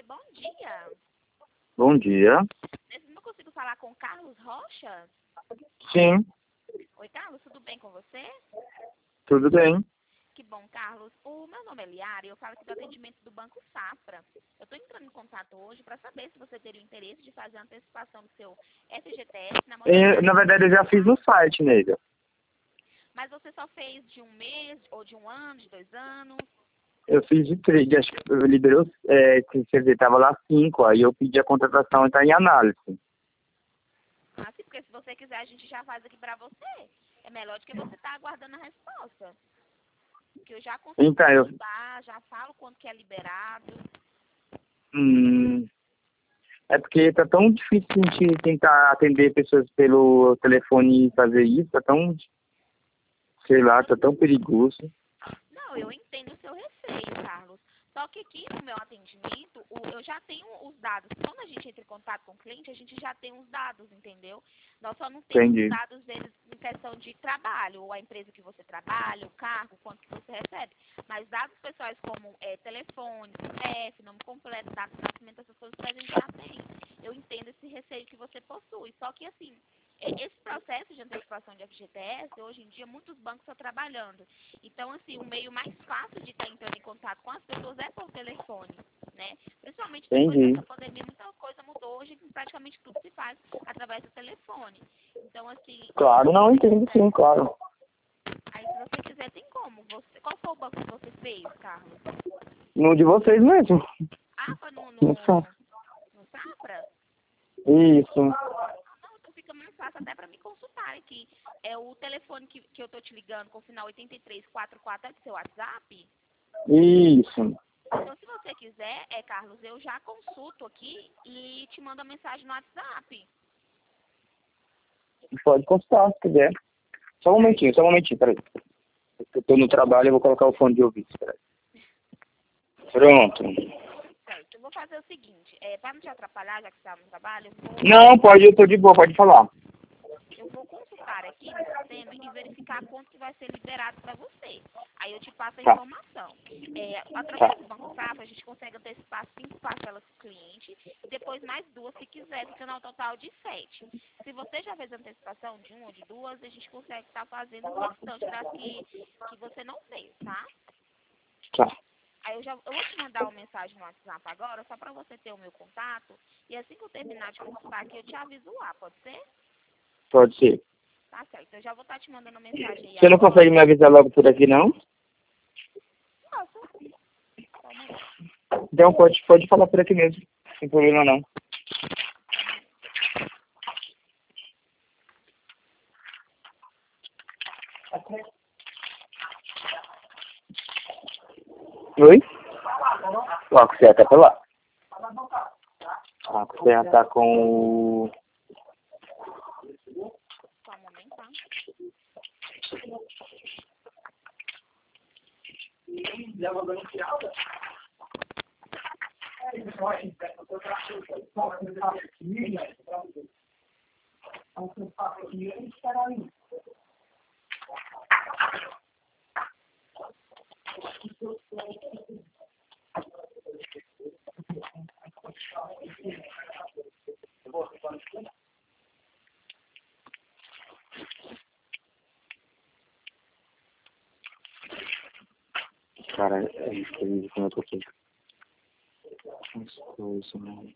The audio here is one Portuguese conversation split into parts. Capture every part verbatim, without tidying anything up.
Oi, bom dia. Bom dia. Nesse não consigo falar com Carlos Rocha? Sim, Oi, Carlos, tudo bem com você? tudo bem. Que bom, Carlos. O meu nome é Liara e eu falo aqui do atendimento do Banco Safra. Eu estou entrando em contato hoje para saber se você teria o interesse de fazer a antecipação do seu F G T S na E, modalidade. na verdade, eu já fiz no site nele. Mas você só fez de um mês, ou de um ano, de dois anos? Eu fiz de trade, acho que liberou, é, quer dizer, tava lá cinco, aí eu pedi a contratação e tá em análise. Assim, porque se você quiser, a gente já faz aqui para você. É melhor do que você estar aguardando a resposta. Porque eu já consigo Então, eu... consultar, já falo quanto que é liberado. Hum, é porque tá tão difícil a gente tentar atender pessoas pelo telefone e fazer isso, tá tão, sei lá, tá tão perigoso. Não, eu entendo o seu receio, Carlos. Só que aqui no meu atendimento, o- eu já tenho os dados. Quando a gente entra em contato com o cliente, a gente já tem os dados, entendeu? Nós só não temos os Entendi. dados deles em questão de trabalho, ou a empresa que você trabalha, o cargo, quanto que você recebe. Mas dados pessoais como é, telefone, C P F, nome completo, data de nascimento, essas coisas a gente já tem. Eu entendo esse receio que você possui. Só que assim, é, esse processo de antecipação de F G T S, hoje em dia, muitos bancos estão trabalhando. Então, assim, o meio mais fácil de estar entrando em contato com as pessoas é por telefone, né? Principalmente depois Entendi. dessa pandemia, muita coisa mudou. Hoje, praticamente tudo se faz através do telefone. Então, assim, Claro, não, entendo sim, claro. aí se você quiser, tem como. Você, qual foi o banco que você fez, Carlos? No de vocês mesmo. Ah, foi no, No no, site. no Safra? Isso. Não, então fica mais fácil até para me consultar aqui. É o telefone que, que eu tô te ligando com o final oito três quatro quatro é do seu WhatsApp? Isso. Então, se você quiser, é, Carlos, eu já consulto aqui e te mando a mensagem no WhatsApp. Pode consultar, se quiser. Só um momentinho, só um momentinho, peraí. Eu tô no trabalho, eu vou colocar o fone de ouvido, peraí. Pronto. Certo, eu vou fazer o seguinte, é, para não te atrapalhar, já que você está no trabalho, eu vou, Não, pode, eu tô de boa, pode falar. eu vou consultar aqui no sistema e verificar quanto que vai ser liberado para você. Aí eu te passo a Tá, informação. É, através tá. do Banco Safra, a gente consegue antecipar cinco parcelas para o cliente e depois mais duas, se quiser, ficando ao total de sete. Se você já fez antecipação de uma ou de duas, a gente consegue estar fazendo o restante das que, que você não fez, tá? Tá, Aí eu já eu vou te mandar uma mensagem no WhatsApp agora, só para você ter o meu contato. E assim que eu terminar de consultar aqui, eu te aviso lá, pode ser? pode ser. Tá certo. Eu já vou estar te mandando mensagem aí Você não agora. consegue me avisar logo por aqui, não? Posso? Só um momento. Então pode, pode falar por aqui mesmo. Sem problema não. Oi? Ó, a Cosserra tá pra lá. A Cosserra tá com o... Só um momento, tá? Cara, é isso que eu vi como eu tô aqui. As coisas, mano.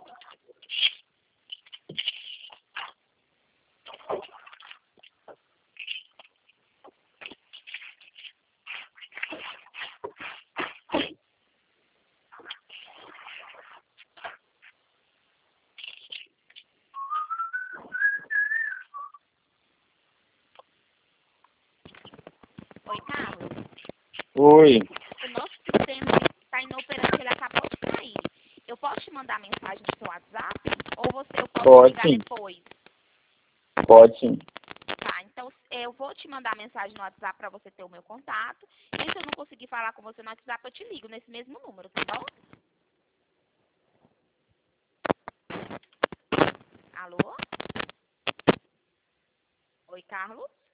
Oi, Carlos. Oi, O nosso sistema está inoperante, ele acabou de sair. Eu posso te mandar mensagem no seu WhatsApp? Ou você, eu posso te pode ligar sim, depois? pode sim. Tá, então eu vou te mandar mensagem no WhatsApp para você ter o meu contato. E se eu não conseguir falar com você no WhatsApp, eu te ligo nesse mesmo número, tá bom? Alô? Oi, Carlos?